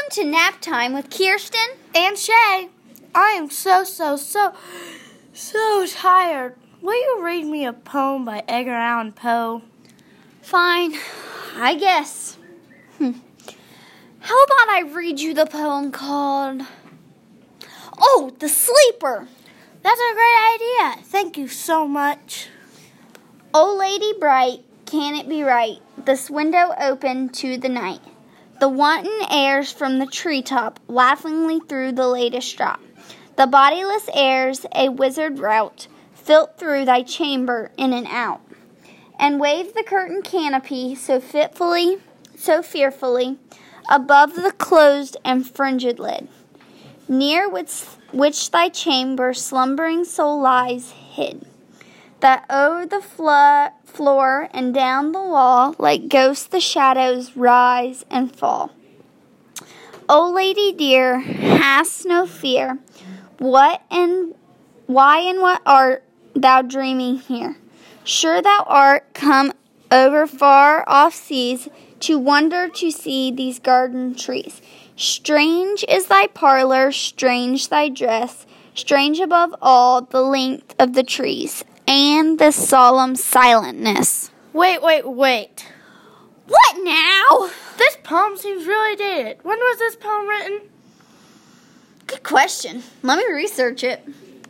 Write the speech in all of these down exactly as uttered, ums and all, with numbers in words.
to Nap Time with Kirsten and Shay. I am so, so, so, so tired. Will you read me a poem by Edgar Allan Poe? Fine, I guess. Hmm. How about I read you the poem called, Oh, The Sleeper. That's a great idea. Thank you so much. Oh, lady bright, can it be right? This window open to the night. The wanton airs from the treetop laughingly through the latest drop. The bodiless airs a wizard rout filth through thy chamber in and out, and wave the curtain canopy so fitfully, so fearfully, above the closed and fringed lid, near which, which thy chamber slumbering soul lies hid, that o'er the flo- floor and down the wall, like ghosts the shadows rise and fall. O lady dear, hast no fear, what and why and what art thou dreaming here? Sure thou art come over far off seas, to wonder to see these garden trees. Strange is thy parlor, strange thy dress, strange above all the length of the trees, and the solemn silentness. Wait, wait, wait. What now? This poem seems really dated. When was this poem written? Good question. Let me research it.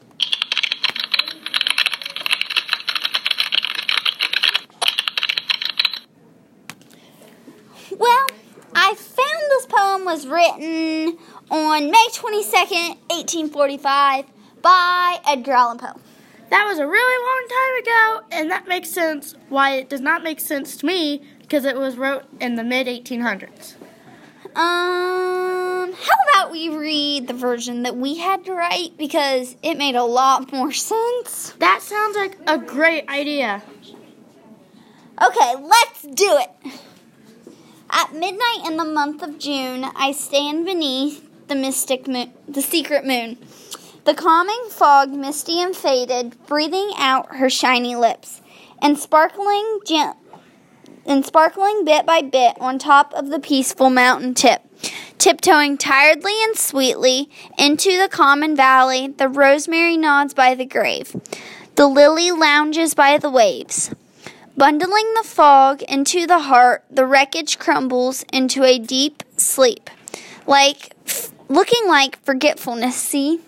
Well, I found this poem was written on May twenty-second, eighteen forty-five by Edgar Allan Poe. That was a really long time ago, and that makes sense why it does not make sense to me, because it was wrote in the mid eighteen hundreds. Um, how about we read the version that we had to write, because it made a lot more sense? That sounds like a great idea. Okay, let's do it. At midnight in the month of June, I stand beneath the mystic moon, the secret moon, the calming fog misty and faded, breathing out her shiny lips, and sparkling gent- and sparkling bit by bit on top of the peaceful mountain tip, tiptoeing tiredly and sweetly into the common valley. The rosemary nods by the grave, the lily lounges by the waves. Bundling the fog into the heart, the wreckage crumbles into a deep sleep, like f- looking like forgetfulness. See,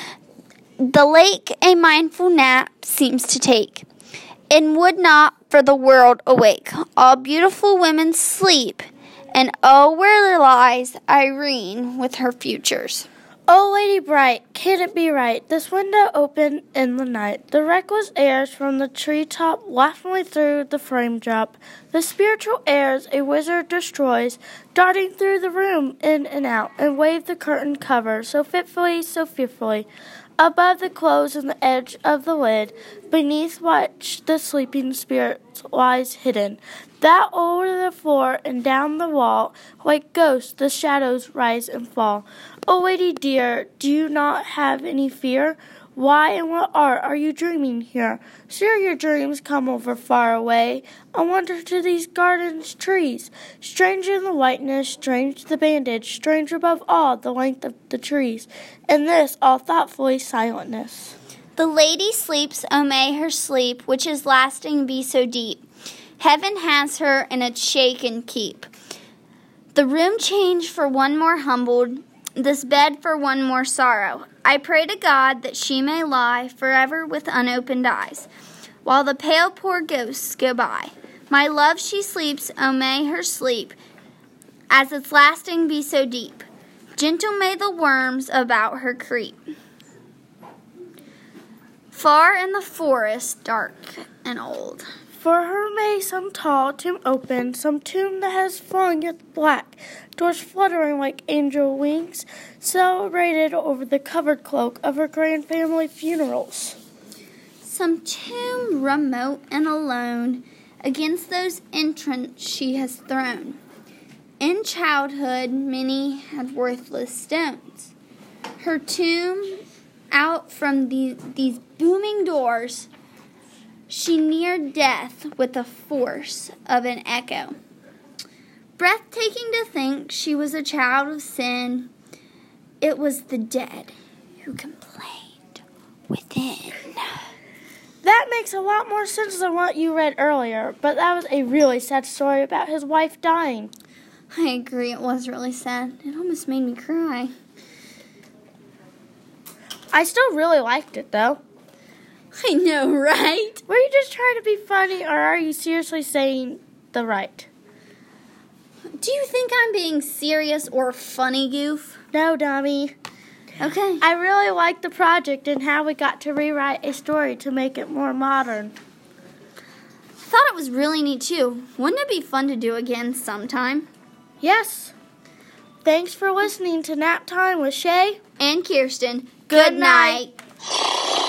the lake a mindful nap seems to take, and would not for the world awake. All beautiful women sleep, and oh, where lies Irene with her futures? Oh, lady bright, can it be right? This window open in the night. The reckless airs from the treetop laughingly through the frame drop. The spiritual airs a wizard destroys, darting through the room in and out, and wave the curtain cover so fitfully, so fearfully, above the close and the edge of the lid, beneath which the sleeping spirit lies hidden, that over the floor and down the wall, like ghosts the shadows rise and fall. Oh, lady dear, do you not have any fear? Why and what art are you dreaming here? Sure your dreams come over far away. I wonder to these gardens trees. Strange in the whiteness, strange the bandage, strange above all the length of the trees, and this all thoughtfully silentness. The lady sleeps, oh may her sleep, which is lasting, be so deep. Heaven has her in its shaken keep. The room changed for one more humbled, this bed for one more sorrow. I pray to God that she may lie forever with unopened eyes, while the pale poor ghosts go by. My love, she sleeps, oh may her sleep, as its lasting be so deep. Gentle may the worms about her creep. Far in the forest, dark and old, for her may some tall tomb open, some tomb that has flung its black doors fluttering like angel wings, celebrated over the covered cloak of her grand family funerals. Some tomb remote and alone, against those entrants she has thrown. In childhood many had worthless stones. Her tomb out from the, these booming doors, she neared death with the force of an echo. Breathtaking to think she was a child of sin. It was the dead who complained within. That makes a lot more sense than what you read earlier, but that was a really sad story about his wife dying. I agree, it was really sad. It almost made me cry. I still really liked it, though. I know, right? Were you just trying to be funny, or are you seriously saying the right? Do you think I'm being serious or funny, Goof? No, dummy. Okay. I really liked the project and how we got to rewrite a story to make it more modern. I thought it was really neat, too. Wouldn't it be fun to do again sometime? Yes. Thanks for listening to Nap Time with Shay and Kirsten. Good night.